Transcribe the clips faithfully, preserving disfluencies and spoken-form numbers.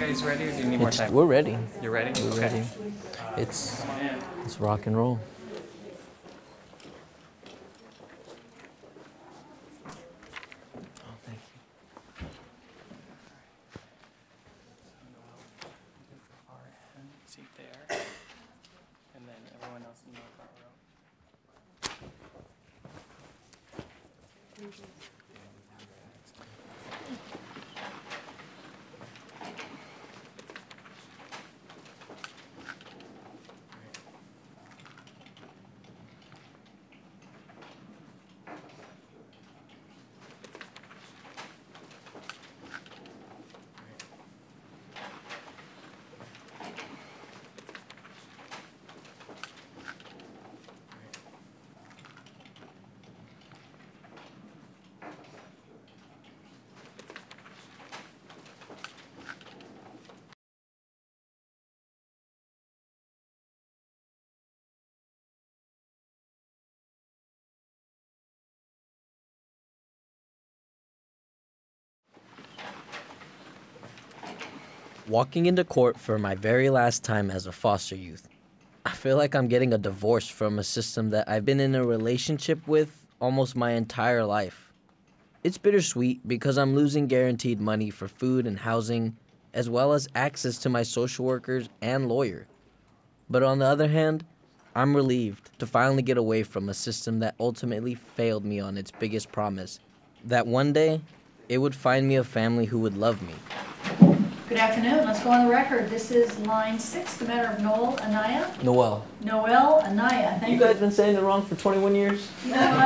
guys ready, or do you need more It's, time? we're ready. You're ready? We're Okay. ready. It's it's rock and roll. Oh, thank you. Seat there, and then everyone else in the front row. Walking into court for my very last time as a foster youth. I feel like I'm getting a divorce from a system that I've been in a relationship with almost my entire life. It's bittersweet because I'm losing guaranteed money for food and housing, as well as access to my social workers and lawyer. But on the other hand, I'm relieved to finally get away from a system that ultimately failed me on its biggest promise, that one day it would find me a family who would love me. Good afternoon. Let's go on the record. This is line six, the matter of Noel Anaya. Noel. Noel Anaya. Thank You guys been saying it wrong for twenty-one years? You know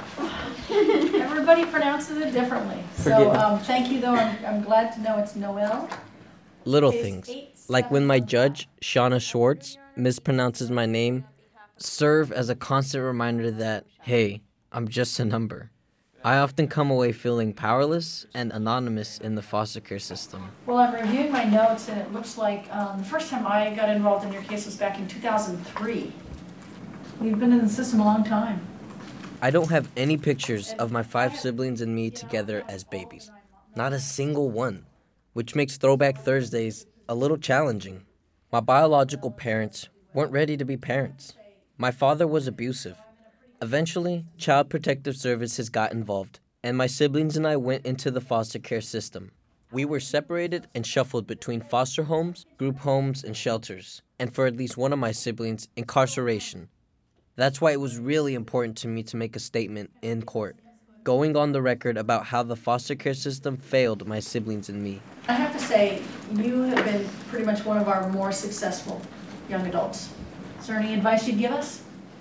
what? Everybody pronounces it differently. Forgive So me. um, thank you, though. I'm, I'm glad to know it's Noel. Little Case things, eight, like when my seven, judge, Shauna Schwartz, mispronounces my name, serve as a constant reminder that, hey, I'm just a number. I often come away feeling powerless and anonymous in the foster care system. Well, I'm reviewing my notes, and it looks like um, the first time I got involved in your case was back in two thousand three. You've been in the system a long time. I don't have any pictures of my five siblings and me together as babies. Not a single one, which makes Throwback Thursdays a little challenging. My biological parents weren't ready to be parents. My father was abusive. Eventually, Child Protective Services got involved, and my siblings and I went into the foster care system. We were separated and shuffled between foster homes, group homes, and shelters, and for at least one of my siblings, incarceration. That's why it was really important to me to make a statement in court, going on the record about how the foster care system failed my siblings and me. I have to say, you have been pretty much one of our more successful young adults. Is there any advice you'd give us?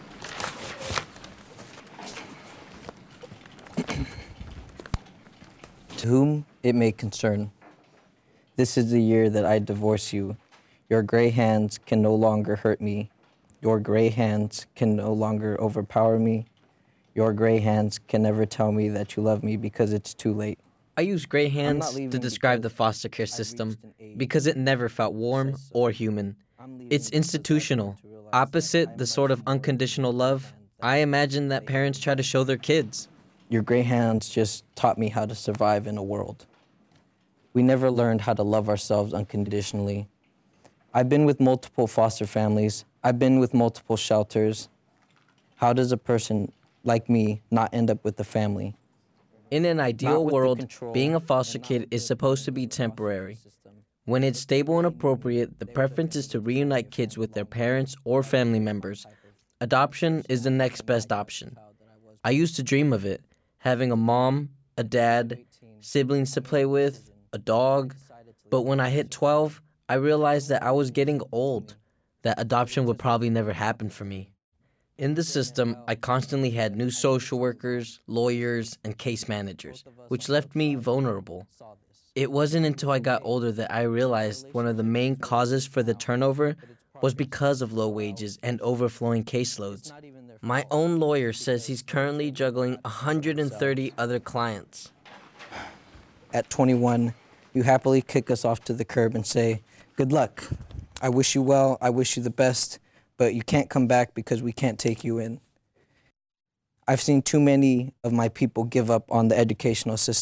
To whom it may concern, this is the year that I divorce you. Your gray hands can no longer hurt me. Your gray hands can no longer overpower me. Your gray hands can never tell me that you love me because it's too late. I use gray hands to describe the foster care system because it never felt warm or human. It's institutional, opposite the sort of unconditional love I imagine that parents try to show their kids. Your gray hands just taught me how to survive in a world. We never learned how to love ourselves unconditionally. I've been with multiple foster families. I've been with multiple shelters. How does a person like me not end up with a family? In an ideal world, being a foster kid is supposed to be temporary. When it's stable and appropriate, the preference is to reunite kids with their parents or family members. Adoption is the next best option. I used to dream of it, having a mom, a dad, siblings to play with, a dog. But when I hit twelve, I realized that I was getting old, that adoption would probably never happen for me. In the system, I constantly had new social workers, lawyers, and case managers, which left me vulnerable. It wasn't until I got older that I realized one of the main causes for the turnover was because of low wages and overflowing caseloads. My own lawyer says he's currently juggling one hundred thirty other clients. At twenty-one, you happily kick us off to the curb and say, "Good luck. I wish you well, I wish you the best, but you can't come back because we can't take you in." I've seen too many of my people give up on the educational system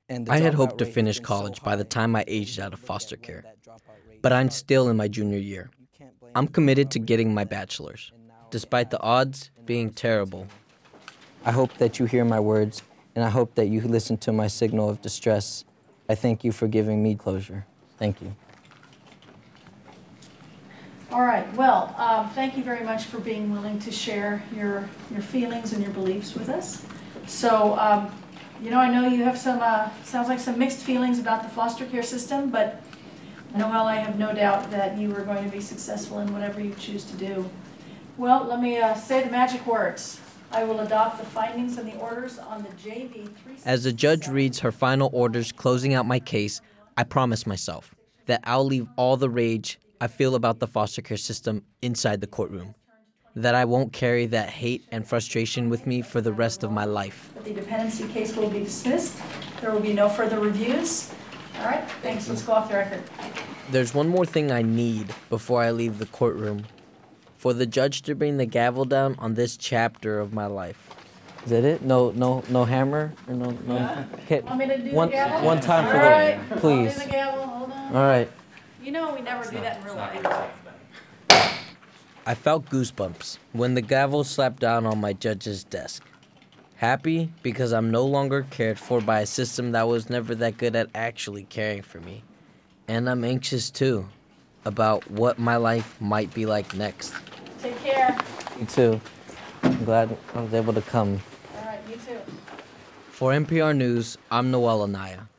And the I had dropout hoped to rate has finish been so college by the high. time I When you aged out of look foster at where care, that dropout rate but I'm started, still in my junior year. you can't blame I'm the committed dropout to rate getting for my that. bachelor's, And now it despite the has, odds and now being it's terrible. continuing. I hope that you hear my words, and I hope that you listen to my signal of distress. I thank you for giving me closure. Thank you. All right, well, um, thank you very much for being willing to share your, your feelings and your beliefs with us. So, um, you know, I know you have some, uh, sounds like some mixed feelings about the foster care system, but Noel, I have no doubt that you are going to be successful in whatever you choose to do. Well, let me uh, say the magic words. I will adopt the findings and the orders on the J V three sixty-seven. As the judge reads her final orders closing out my case, I promise myself that I'll leave all the rage I feel about the foster care system inside the courtroom, that I won't carry that hate and frustration with me for the rest of my life. The dependency case will be dismissed. There will be no further reviews. All right, thanks. Let's go off the record. There's one more thing I need before I leave the courtroom. For the judge to bring the gavel down on this chapter of my life. Is that it? No, no, no hammer? Or no, no. Okay. Want me to do One, the gavel? one time for All right, the, I'll please. do the gavel. Hold on. All right. You know we never do that in real life. I felt goosebumps when the gavel slapped down on my judge's desk. Happy because I'm no longer cared for by a system that was never that good at actually caring for me. And I'm anxious too about what my life might be like next. Take care. You too. I'm glad I was able to come. All right, you too. For N P R News, I'm Noel Anaya.